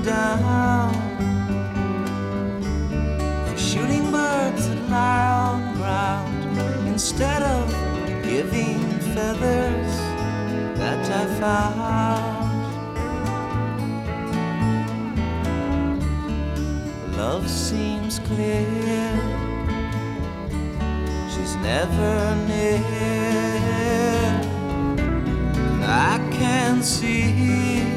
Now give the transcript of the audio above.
down for shooting birds that lie on ground instead of giving feathers that I found. Love seems clear, she's never near. I can see